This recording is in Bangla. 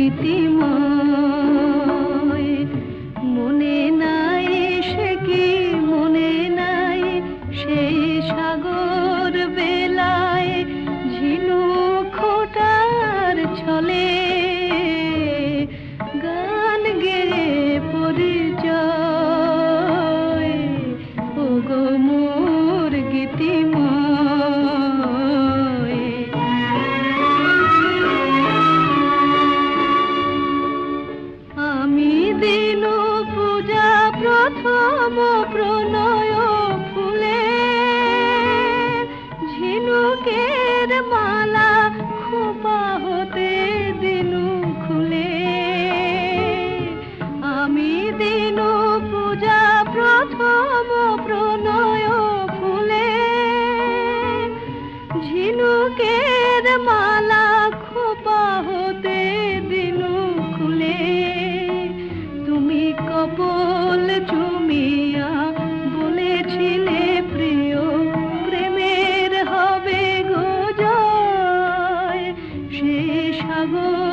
গীতিময়। মনে নাই সে কি মনে নাই সেই সাগর বেলায় ঝিনুক খোঁটার ছলে গান গেয়ে পরিচয়। ওগো মোর গীতিময়। আমি দিন পূজা প্রথম প্রণয় ফুলে ঝিনুকের মালা খোপা হতে দিনু খুলে। আমি দিন পূজা প্রথম প্রণয় ফুলে ঝিনুকের মালা খোপা হতে দিনু খুলে। তুমি কপল চুমিয়া বলেছিলে প্রিয় প্রেমের হবে গো জয়। সে সাগর